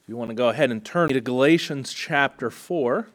If you want to go ahead and turn to Galatians chapter 4.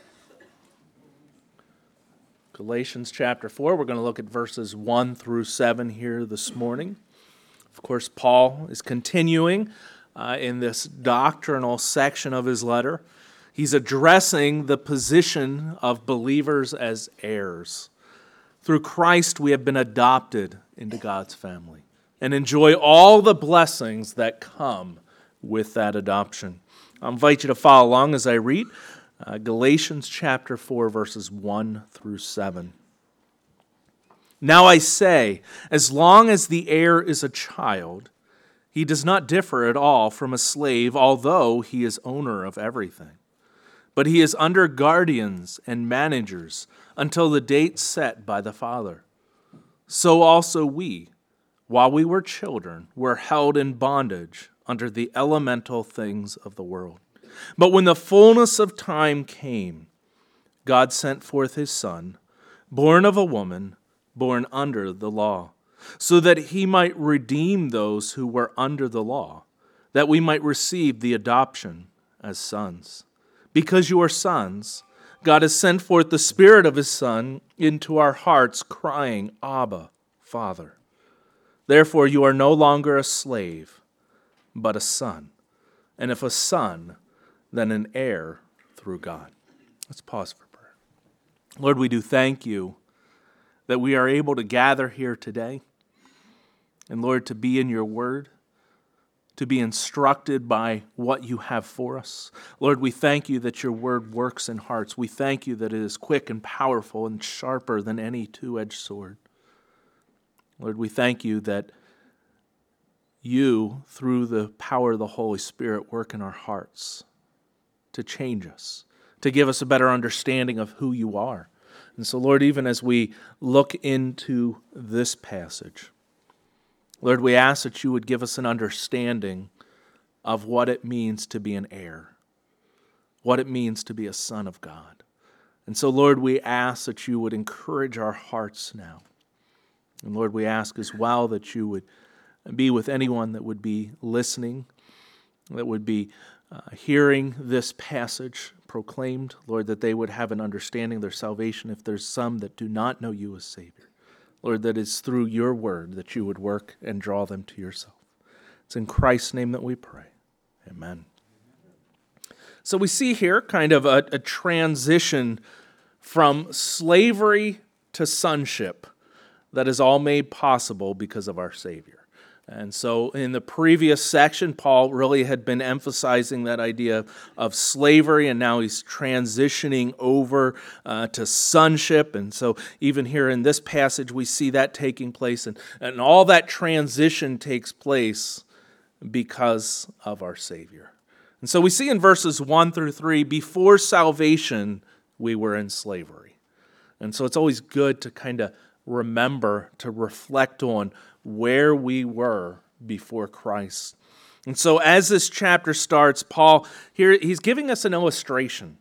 Galatians chapter 4, we're going to look at verses 1 through 7 here this morning. Of course, Paul is continuing in this doctrinal section of his letter. He's addressing the position of believers as heirs. Through Christ, we have been adopted into God's family and enjoy all the blessings that come with that adoption. I invite you to follow along as I read Galatians chapter 4, verses 1 through 7. Now I say, as long as the heir is a child, he does not differ at all from a slave, although he is owner of everything. But he is under guardians and managers until the date set by the Father. So also we, while we were children, were held in bondage under the elemental things of the world. But when the fullness of time came, God sent forth his Son, born of a woman, born under the law, so that he might redeem those who were under the law, that we might receive the adoption as sons. Because you are sons, God has sent forth the Spirit of his Son into our hearts, crying, Abba, Father. Therefore you are no longer a slave, but a son. And if a son, then an heir through God. Let's pause for prayer. Lord, we do thank you that we are able to gather here today. And Lord, to be in your word, to be instructed by what you have for us. Lord, we thank you that your word works in hearts. We thank you that it is quick and powerful and sharper than any two-edged sword. Lord, we thank you that you, through the power of the Holy Spirit, work in our hearts to change us, to give us a better understanding of who you are. And so, Lord, even as we look into this passage, Lord, we ask that you would give us an understanding of what it means to be an heir, what it means to be a son of God. And so, Lord, we ask that you would encourage our hearts now. And Lord, we ask as well that you would be with anyone that would be listening, that would be hearing this passage proclaimed. Lord, that they would have an understanding of their salvation if there's some that do not know you as Savior. Lord, that it's through your word that you would work and draw them to yourself. It's in Christ's name that we pray. Amen. So we see here kind of a transition from slavery to sonship that is all made possible because of our Savior. And so in the previous section, Paul really had been emphasizing that idea of slavery, and now he's transitioning over to sonship. And so even here in this passage, we see that taking place, and all that transition takes place because of our Savior. And so we see in verses 1 through 3, before salvation, we were in slavery. And so it's always good to kind of remember, to reflect on where we were before Christ. And so as this chapter starts, Paul, here he's giving us an illustration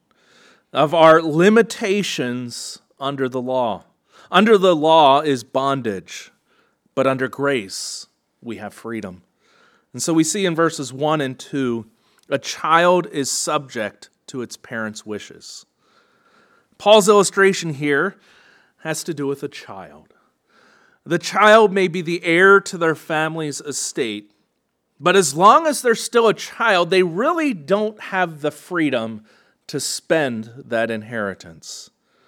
of our limitations under the law. Under the law is bondage, but under grace we have freedom. And so we see in verses 1 and 2, a child is subject to its parents' wishes. Paul's illustration here has to do with a child. The child may be the heir to their family's estate, but as long as they're still a child, they really don't have the freedom to spend that inheritance.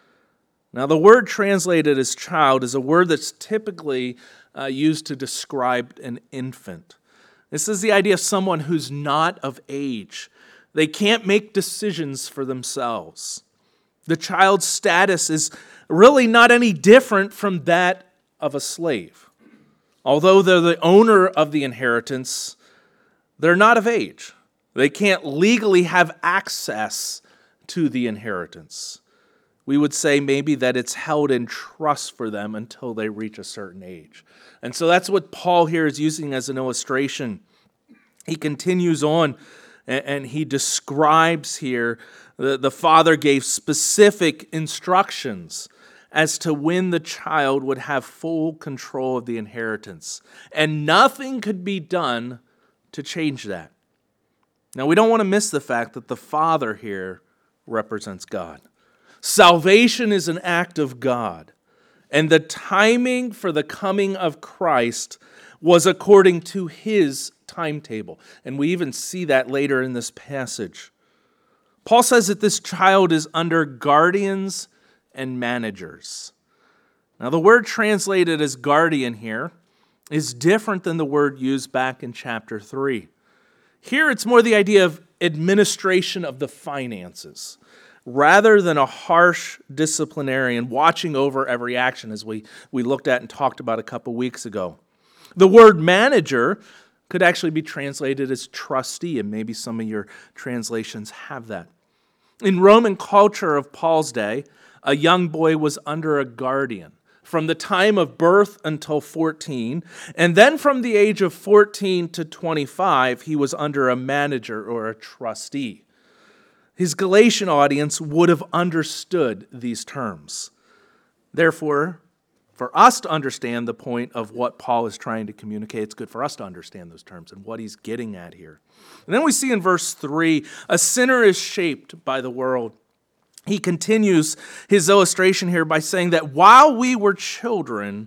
Now, the word translated as child is a word that's typically used to describe an infant. This is the idea of someone who's not of age. They can't make decisions for themselves. The child's status is really not any different from that of a slave. Although they're the owner of the inheritance, they're not of age. They can't legally have access to the inheritance. We would say maybe that it's held in trust for them until they reach a certain age. And so that's what Paul here is using as an illustration. He continues on and he describes here the father gave specific instructions as to when the child would have full control of the inheritance. And nothing could be done to change that. Now, we don't want to miss the fact that the Father here represents God. Salvation is an act of God, and the timing for the coming of Christ was according to his timetable. And we even see that later in this passage. Paul says that this child is under guardians and managers. Now, the word translated as guardian here is different than the word used back in chapter 3. Here, it's more the idea of administration of the finances, rather than a harsh disciplinarian watching over every action, as we looked at and talked about a couple weeks ago. The word manager could actually be translated as trustee, and maybe some of your translations have that. In Roman culture of Paul's day, a young boy was under a guardian from the time of birth until 14, and then from the age of 14 to 25, he was under a manager or a trustee. His Galatian audience would have understood these terms. Therefore, for us to understand the point of what Paul is trying to communicate, it's good for us to understand those terms and what he's getting at here. And then we see in verse 3, a sinner is shaped by the world. He continues his illustration here by saying that while we were children,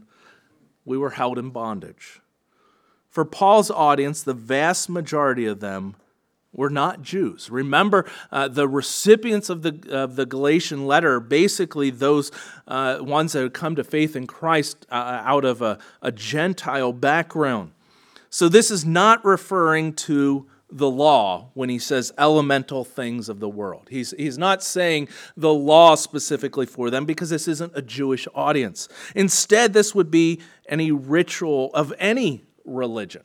we were held in bondage. For Paul's audience, the vast majority of them were not Jews. Remember, the recipients of the Galatian letter, basically those ones that had come to faith in Christ out of a Gentile background. So this is not referring to the law when he says elemental things of the world. He's not saying the law specifically for them because this isn't a Jewish audience. Instead, this would be any ritual of any religion.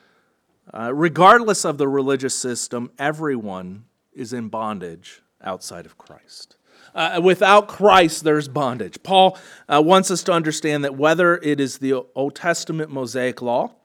Regardless of the religious system, everyone is in bondage outside of Christ. Without Christ, there's bondage. Paul wants us to understand that whether it is the Old Testament Mosaic law,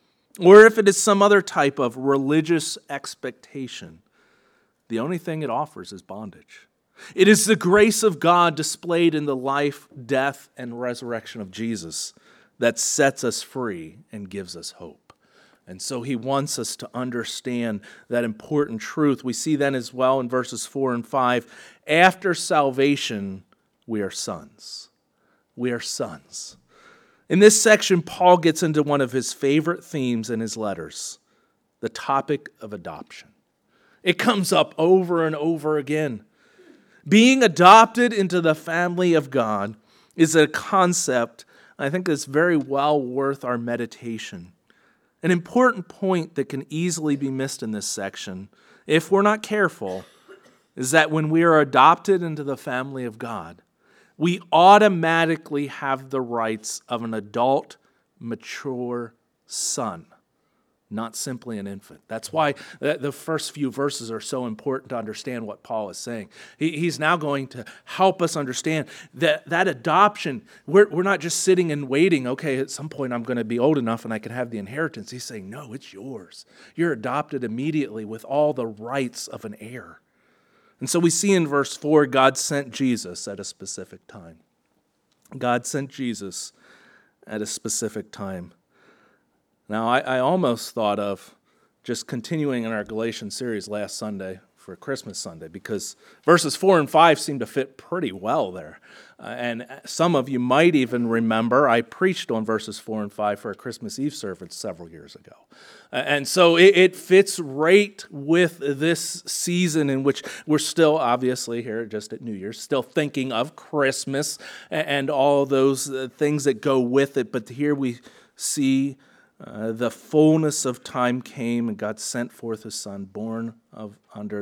or if it is some other type of religious expectation, the only thing it offers is bondage. It is the grace of God displayed in the life, death, and resurrection of Jesus that sets us free and gives us hope. And so he wants us to understand that important truth. We see then as well in verses 4 and 5, after salvation, we are sons. We are sons. In this section, Paul gets into one of his favorite themes in his letters, the topic of adoption. It comes up over and over again. Being adopted into the family of God is a concept I think that's very well worth our meditation. An important point that can easily be missed in this section, if we're not careful, is that when we are adopted into the family of God, we automatically have the rights of an adult, mature son, not simply an infant. That's why the first few verses are so important to understand what Paul is saying. He's now going to help us understand that adoption, we're not just sitting and waiting, okay, at some point I'm going to be old enough and I can have the inheritance. He's saying, no, it's yours. You're adopted immediately with all the rights of an heir. And so we see in verse 4, God sent Jesus at a specific time. God sent Jesus at a specific time. Now, I almost thought of just continuing in our Galatians series last Sunday for Christmas Sunday because verses 4 and 5 seem to fit pretty well there. And some of you might even remember I preached on verses 4 and 5 for a Christmas Eve service several years ago. And so it fits right with this season in which we're still, obviously, here just at New Year's, still thinking of Christmas and all those things that go with it. But here we see the fullness of time came, and God sent forth His Son, born of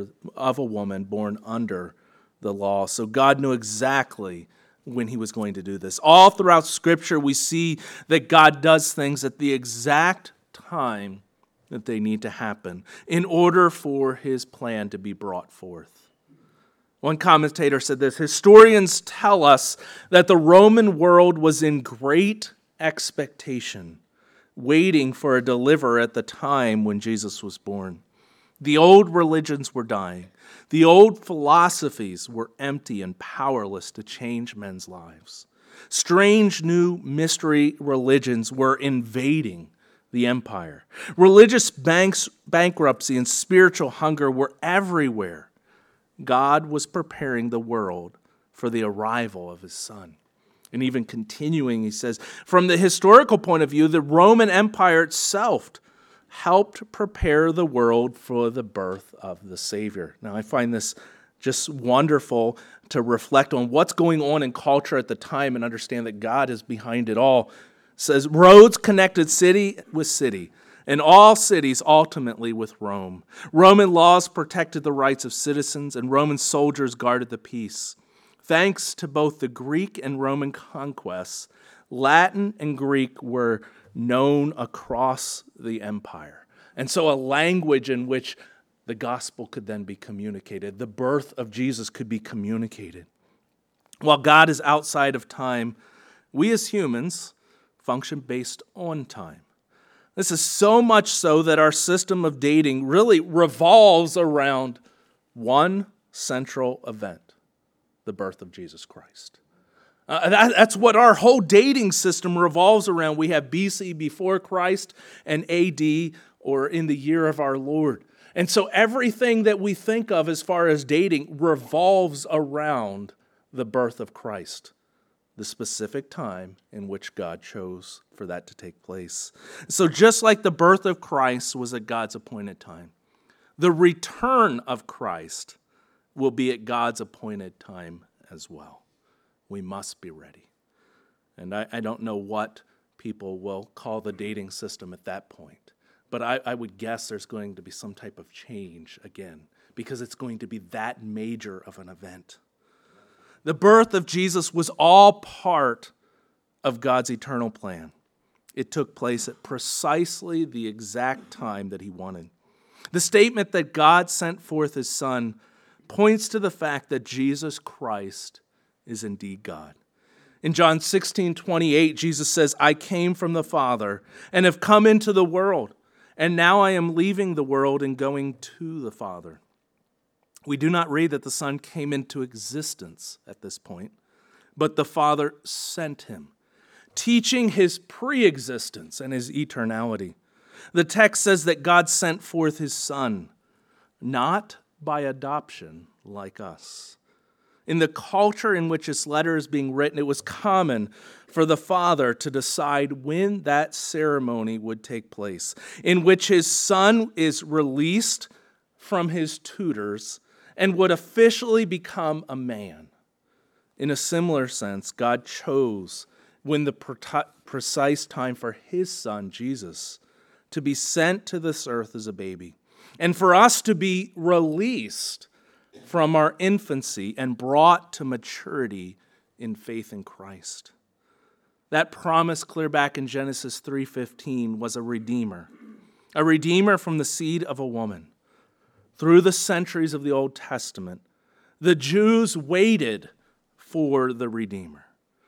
a woman, born under the law. So God knew exactly when He was going to do this. All throughout Scripture, we see that God does things at the exact time that they need to happen in order for His plan to be brought forth. One commentator said this: historians tell us that the Roman world was in great expectation, waiting for a deliverer at the time when Jesus was born. The old religions were dying. The old philosophies were empty and powerless to change men's lives. Strange new mystery religions were invading the empire. Religious bankruptcy and spiritual hunger were everywhere. God was preparing the world for the arrival of his Son. And even continuing, he says, from the historical point of view, the Roman Empire itself helped prepare the world for the birth of the Savior. Now, I find this just wonderful to reflect on what's going on in culture at the time and understand that God is behind it all. It says, roads connected city with city, and all cities ultimately with Rome. Roman laws protected the rights of citizens, and Roman soldiers guarded the peace. Thanks to both the Greek and Roman conquests, Latin and Greek were known across the empire. And so a language in which the gospel could then be communicated, the birth of Jesus could be communicated. While God is outside of time, we as humans function based on time. This is so much so that our system of dating really revolves around one central event: the birth of Jesus Christ. That's what our whole dating system revolves around. We have BC, before Christ, and AD, or in the year of our Lord. And so everything that we think of as far as dating revolves around the birth of Christ, the specific time in which God chose for that to take place. So just like the birth of Christ was at God's appointed time, the return of Christ will be at God's appointed time as well. We must be ready. And I don't know what people will call the dating system at that point, but I would guess there's going to be some type of change again, because it's going to be that major of an event. The birth of Jesus was all part of God's eternal plan. It took place at precisely the exact time that he wanted. The statement that God sent forth his Son points to the fact that Jesus Christ is indeed God. In John 16:28, Jesus says, I came from the Father and have come into the world, and now I am leaving the world and going to the Father. We do not read that the Son came into existence at this point, but the Father sent him, teaching his pre-existence and his eternality. The text says that God sent forth his Son, not by adoption like us. In the culture in which this letter is being written, it was common for the father to decide when that ceremony would take place, in which his son is released from his tutors and would officially become a man. In a similar sense, God chose when the precise time for his Son, Jesus, to be sent to this earth as a baby, and for us to be released from our infancy and brought to maturity in faith in Christ. That promise clear back in Genesis 3:15 was a redeemer from the seed of a woman. Through the centuries of the Old Testament, the Jews waited for the Redeemer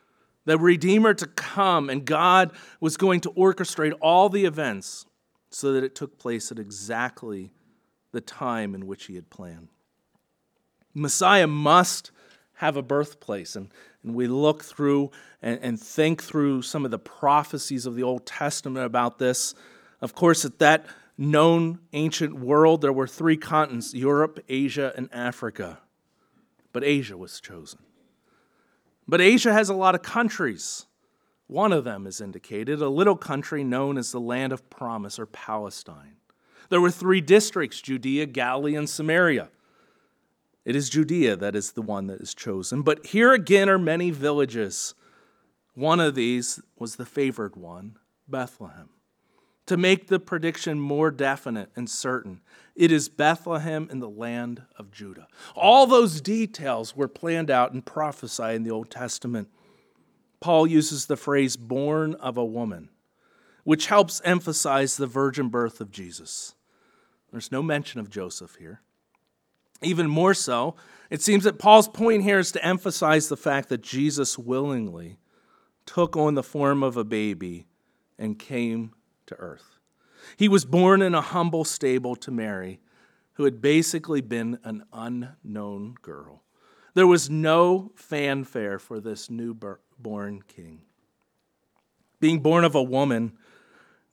to come, and God was going to orchestrate all the events so that it took place at exactly the time in which he had planned. Messiah must have a birthplace, and we look through and think through some of the prophecies of the Old Testament about this. Of course, at that known ancient world, there were 3 continents: Europe, Asia, and Africa. But Asia was chosen. But Asia has a lot of countries. One of them is indicated, a little country known as the Land of Promise, or Palestine. There were 3 districts: Judea, Galilee, and Samaria. It is Judea that is the one that is chosen. But here again are many villages. One of these was the favored one, Bethlehem. To make the prediction more definite and certain, it is Bethlehem in the land of Judah. All those details were planned out and prophesied in the Old Testament. Paul uses the phrase born of a woman, which helps emphasize the virgin birth of Jesus. There's no mention of Joseph here. Even more so, it seems that Paul's point here is to emphasize the fact that Jesus willingly took on the form of a baby and came to earth. He was born in a humble stable to Mary, who had basically been an unknown girl. There was no fanfare for this newborn king. Being born of a woman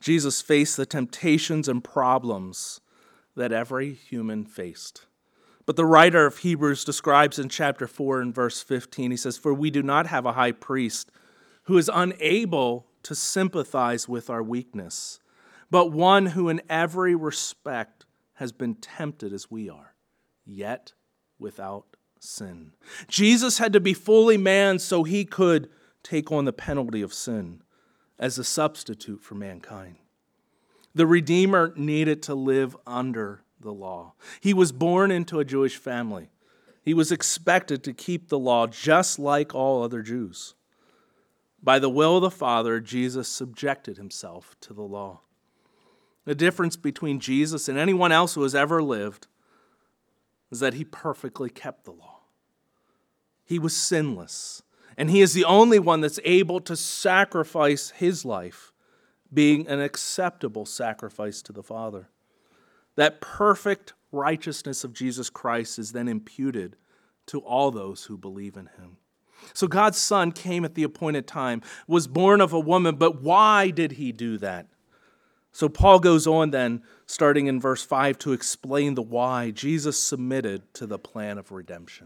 Jesus faced the temptations and problems that every human faced. But the writer of Hebrews describes in chapter 4 and verse 15, he says, "For we do not have a high priest who is unable to sympathize with our weakness, but one who in every respect has been tempted as we are, yet without sin." Jesus had to be fully man so he could take on the penalty of sin as a substitute for mankind. The Redeemer needed to live under the law. He was born into a Jewish family. He was expected to keep the law just like all other Jews. By the will of the Father, Jesus subjected himself to the law. The difference between Jesus and anyone else who has ever lived is that he perfectly kept the law. He was sinless, and he is the only one that's able to sacrifice his life, being an acceptable sacrifice to the Father. That perfect righteousness of Jesus Christ is then imputed to all those who believe in him. So God's Son came at the appointed time, was born of a woman, but why did he do that? So Paul goes on then, starting in verse 5, to explain the why Jesus submitted to the plan of redemption.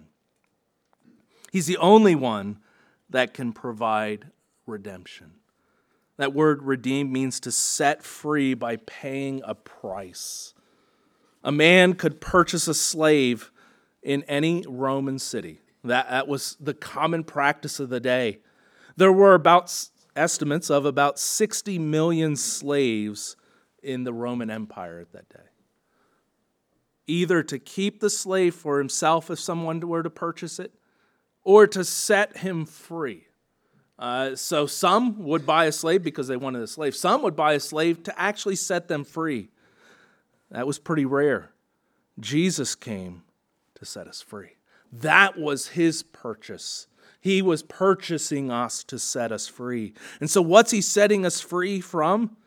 He's the only one that can provide redemption. That word redeem means to set free by paying a price. A man could purchase a slave in any Roman city. That was the common practice of the day. There were estimates of about 60 million slaves in the Roman Empire at that day. Either to keep the slave for himself if someone were to purchase it, or to set him free. So some would buy a slave because they wanted a slave. Some would buy a slave to actually set them free. That was pretty rare. Jesus came to set us free. That was his purchase. He was purchasing us to set us free. And so what's he setting us free from?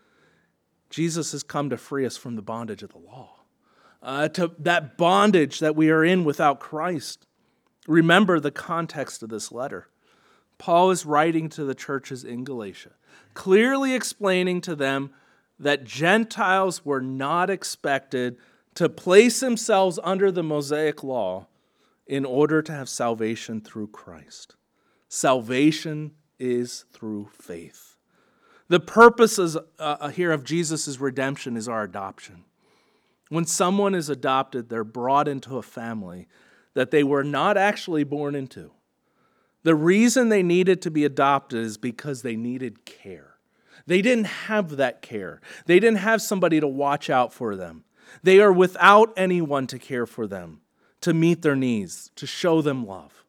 Jesus has come to free us from the bondage of the law. To that bondage that we are in without Christ. Remember the context of this letter. Paul is writing to the churches in Galatia, clearly explaining to them that Gentiles were not expected to place themselves under the Mosaic law in order to have salvation through Christ. Salvation is through faith. The purpose here of Jesus' redemption is our adoption. When someone is adopted, they're brought into a family that they were not actually born into. The reason they needed to be adopted is because they needed care. They didn't have that care. They didn't have somebody to watch out for them. They are without anyone to care for them, to meet their needs, to show them love.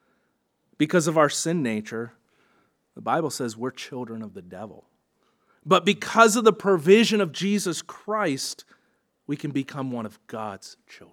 Because of our sin nature, the Bible says we're children of the devil. But because of the provision of Jesus Christ, we can become one of God's children.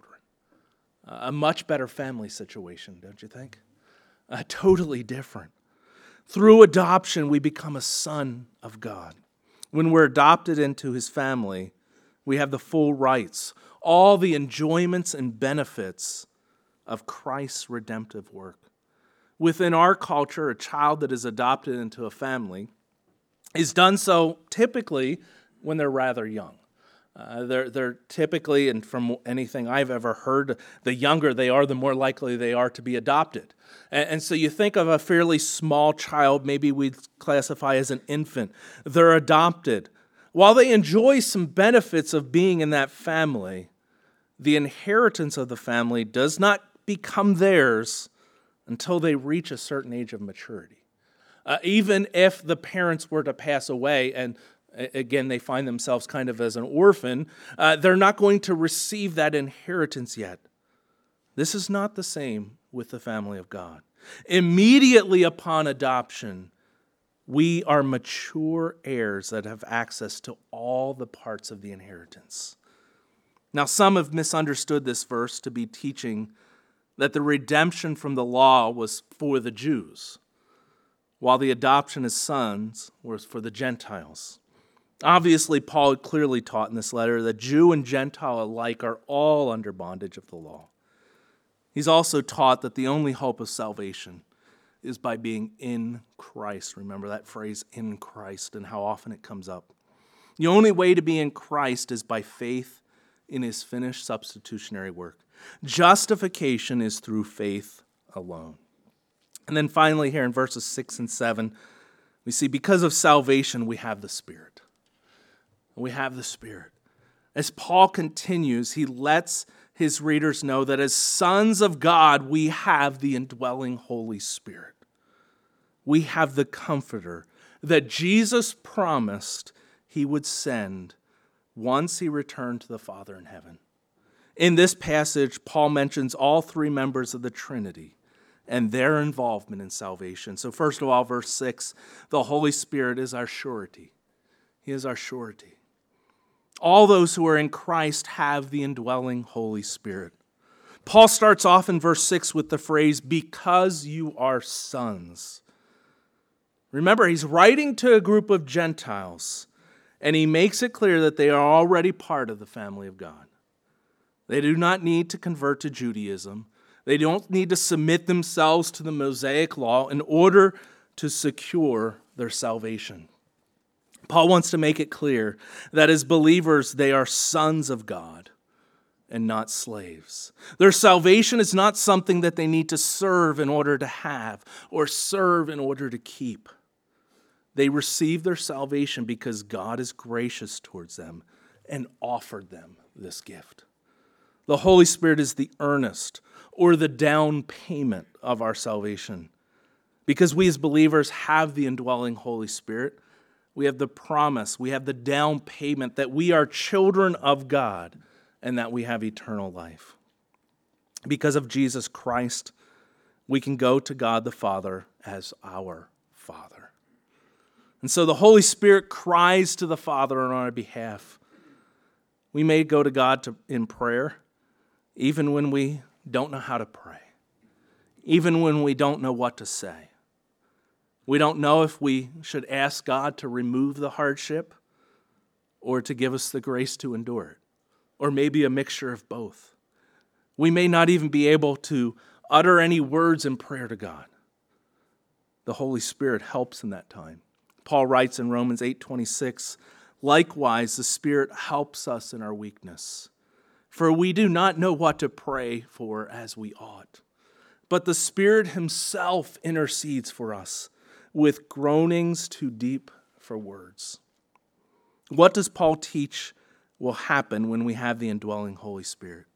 A much better family situation, don't you think? Totally different. Through adoption, we become a son of God. When we're adopted into his family, we have the full rights, all the enjoyments and benefits of Christ's redemptive work. Within our culture, a child that is adopted into a family is done so typically when they're rather young. They're typically, and from anything I've ever heard, the younger they are, the more likely they are to be adopted. And so you think of a fairly small child, maybe we'd classify as an infant. They're adopted. While they enjoy some benefits of being in that family, the inheritance of the family does not become theirs until they reach a certain age of maturity. Even if the parents were to pass away and again, they find themselves kind of as an orphan, they're not going to receive that inheritance yet. This is not the same with the family of God. Immediately upon adoption, we are mature heirs that have access to all the parts of the inheritance. Now, some have misunderstood this verse to be teaching that the redemption from the law was for the Jews, while the adoption as sons was for the Gentiles. Obviously, Paul clearly taught in this letter that Jew and Gentile alike are all under bondage of the law. He's also taught that the only hope of salvation is by being in Christ. Remember that phrase, in Christ, and how often it comes up. The only way to be in Christ is by faith in his finished substitutionary work. Justification is through faith alone. And then finally here in verses 6 and 7, we see because of salvation we have the Spirit. We have the Spirit. As Paul continues, he lets his readers know that as sons of God, we have the indwelling Holy Spirit. We have the Comforter that Jesus promised he would send once he returned to the Father in heaven. In this passage, Paul mentions all three members of the Trinity and their involvement in salvation. So first of all, verse 6, the Holy Spirit is our surety. He is our surety. All those who are in Christ have the indwelling Holy Spirit. Paul starts off in verse 6 with the phrase, because you are sons. Remember, he's writing to a group of Gentiles, and he makes it clear that they are already part of the family of God. They do not need to convert to Judaism. They don't need to submit themselves to the Mosaic law in order to secure their salvation. Paul wants to make it clear that as believers, they are sons of God and not slaves. Their salvation is not something that they need to serve in order to have or serve in order to keep. They receive their salvation because God is gracious towards them and offered them this gift. The Holy Spirit is the earnest or the down payment of our salvation. Because we as believers have the indwelling Holy Spirit, we have the promise, we have the down payment that we are children of God and that we have eternal life. Because of Jesus Christ, we can go to God the Father as our Father. And so the Holy Spirit cries to the Father on our behalf. We may go to God in prayer, even when we don't know how to pray, even when we don't know what to say. We don't know if we should ask God to remove the hardship or to give us the grace to endure it, or maybe a mixture of both. We may not even be able to utter any words in prayer to God. The Holy Spirit helps in that time. Paul writes in Romans 8:26, likewise, the Spirit helps us in our weakness. For we do not know what to pray for as we ought. But the Spirit himself intercedes for us with groanings too deep for words. What does Paul teach will happen when we have the indwelling Holy Spirit?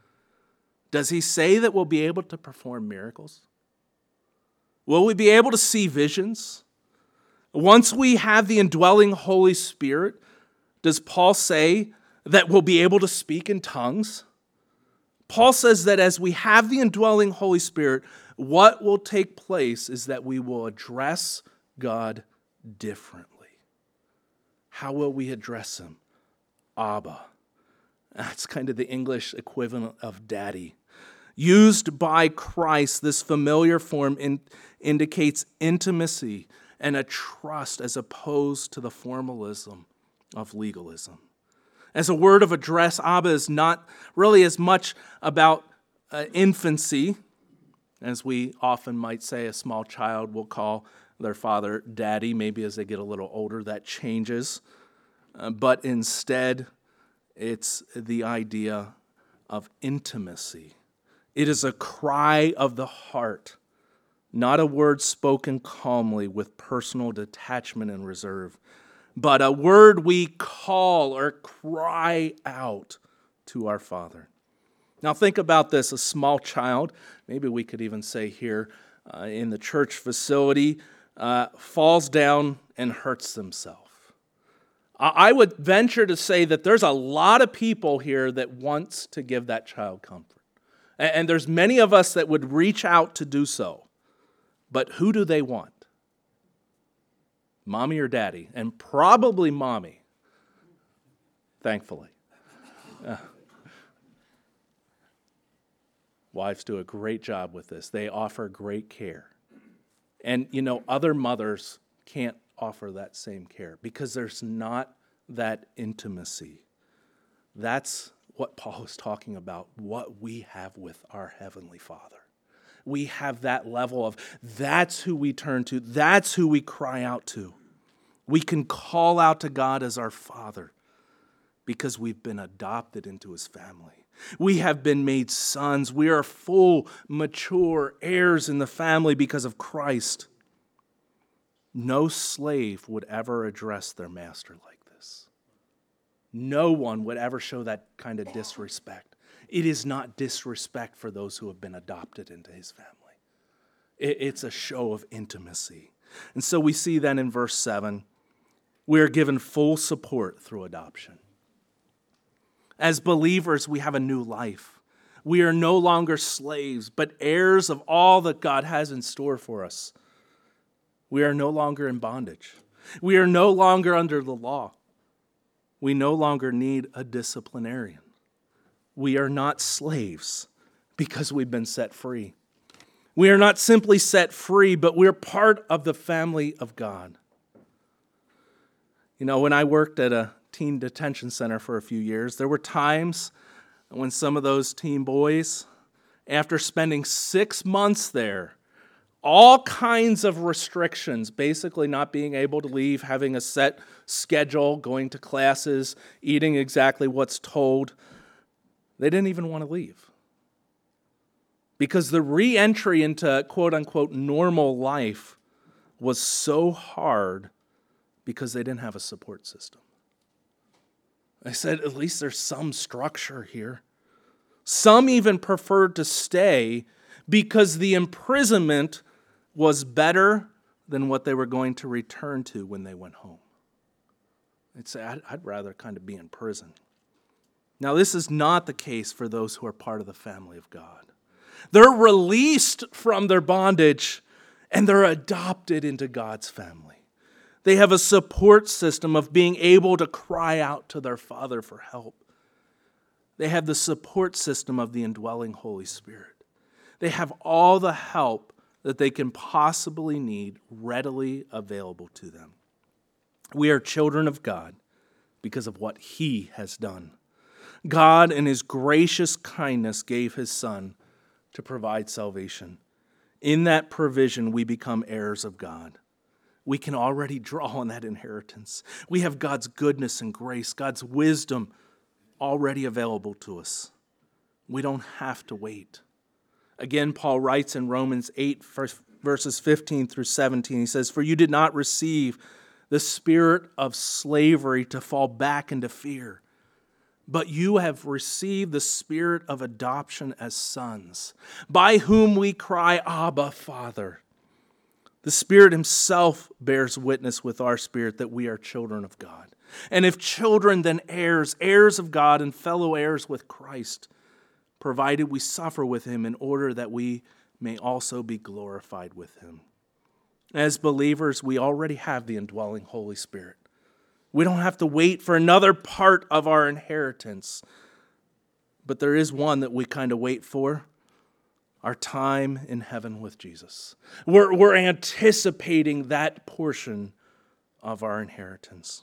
Does he say that we'll be able to perform miracles? Will we be able to see visions? Once we have the indwelling Holy Spirit, does Paul say that we'll be able to speak in tongues? Paul says that as we have the indwelling Holy Spirit, what will take place is that we will address God differently. How will we address him? Abba. That's kind of the English equivalent of daddy. Used by Christ, this familiar form indicates intimacy and a trust as opposed to the formalism of legalism. As a word of address, Abba is not really as much about infancy, as we often might say a small child will call their father daddy. Maybe as they get a little older, that changes. But instead, it's the idea of intimacy. It is a cry of the heart, not a word spoken calmly with personal detachment and reserve, but a word we call or cry out to our Father. Now think about this, a small child, maybe we could even say here in the church facility, falls down and hurts themselves. I would venture to say that there's a lot of people here that wants to give that child comfort. And there's many of us that would reach out to do so. But who do they want? Mommy or daddy? And probably mommy, thankfully. Wives do a great job with this. They offer great care. And, other mothers can't offer that same care because there's not that intimacy. That's what Paul is talking about, what we have with our Heavenly Father. We have that level of, that's who we turn to, that's who we cry out to. We can call out to God as our Father because we've been adopted into his family. We have been made sons. We are full, mature heirs in the family because of Christ. No slave would ever address their master like this. No one would ever show that kind of disrespect. It is not disrespect for those who have been adopted into his family. It's a show of intimacy. And so we see then in verse 7, we are given full support through adoption. As believers, we have a new life. We are no longer slaves, but heirs of all that God has in store for us. We are no longer in bondage. We are no longer under the law. We no longer need a disciplinarian. We are not slaves because we've been set free. We are not simply set free, but we're part of the family of God. You know, when I worked at a teen detention center for a few years, there were times when some of those teen boys, after spending 6 months there, all kinds of restrictions, basically not being able to leave, having a set schedule, going to classes, eating exactly what's told, they didn't even want to leave. Because the re-entry into quote-unquote normal life was so hard because they didn't have a support system. I said, at least there's some structure here. Some even preferred to stay because the imprisonment was better than what they were going to return to when they went home. They'd say, I'd rather kind of be in prison. Now, this is not the case for those who are part of the family of God. They're released from their bondage and they're adopted into God's family. They have a support system of being able to cry out to their Father for help. They have the support system of the indwelling Holy Spirit. They have all the help that they can possibly need readily available to them. We are children of God because of what He has done. God, in His gracious kindness, gave His Son to provide salvation. In that provision, we become heirs of God. We can already draw on that inheritance. We have God's goodness and grace, God's wisdom already available to us. We don't have to wait. Again, Paul writes in Romans 8, verses 15 through 17, he says, "For you did not receive the spirit of slavery to fall back into fear, but you have received the spirit of adoption as sons, by whom we cry, Abba, Father." The Spirit Himself bears witness with our spirit that we are children of God. And if children, then heirs, heirs of God and fellow heirs with Christ, provided we suffer with Him in order that we may also be glorified with Him. As believers, we already have the indwelling Holy Spirit. We don't have to wait for another part of our inheritance. But there is one that we kind of wait for. Our time in heaven with Jesus. We're anticipating that portion of our inheritance.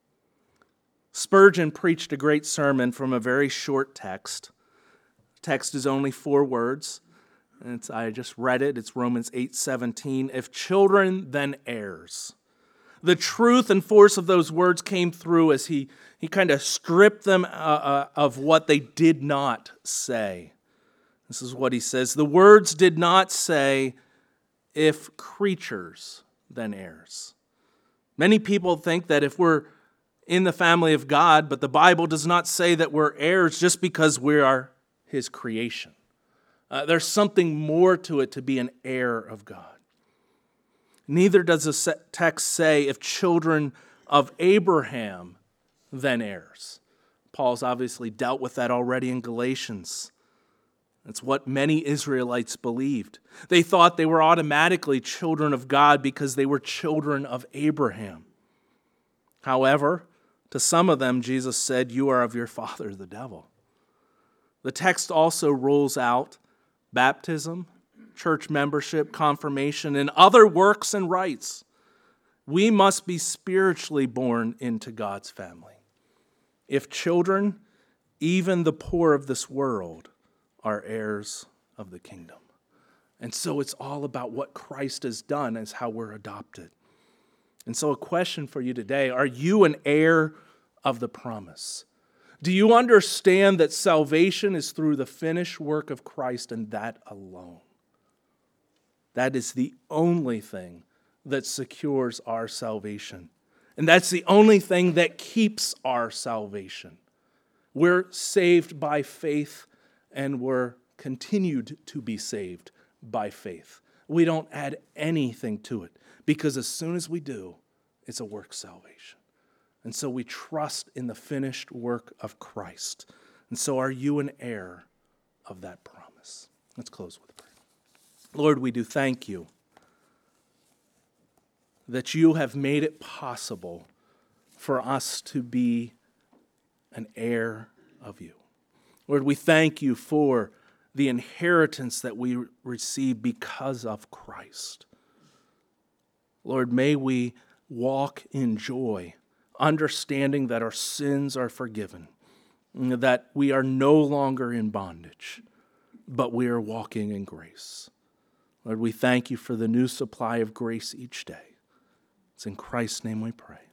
Spurgeon preached a great sermon from a very short text. The text is only 4 words. And I just read it. It's Romans 8:17. If children, then heirs. The truth and force of those words came through as he kind of stripped them of what they did not say. This is what he says. The words did not say, if creatures, then heirs. Many people think that if we're in the family of God, but the Bible does not say that we're heirs just because we are His creation. There's something more to it to be an heir of God. Neither does the text say, if children of Abraham, then heirs. Paul's obviously dealt with that already in Galatians. That's what many Israelites believed. They thought they were automatically children of God because they were children of Abraham. However, to some of them, Jesus said, you are of your father, the devil. The text also rules out baptism, church membership, confirmation, and other works and rites. We must be spiritually born into God's family. If children, even the poor of this world, are heirs of the kingdom. And so it's all about what Christ has done as how we're adopted. And so a question for you today, are you an heir of the promise? Do you understand that salvation is through the finished work of Christ and that alone? That is the only thing that secures our salvation. And that's the only thing that keeps our salvation. We're saved by faith, and we're continued to be saved by faith. We don't add anything to it, because as soon as we do, it's a work salvation. And so we trust in the finished work of Christ. And so are you an heir of that promise? Let's close with a prayer. Lord, we do thank you that you have made it possible for us to be an heir of you. Lord, we thank you for the inheritance that we receive because of Christ. Lord, may we walk in joy, understanding that our sins are forgiven, that we are no longer in bondage, but we are walking in grace. Lord, we thank you for the new supply of grace each day. It's in Christ's name we pray.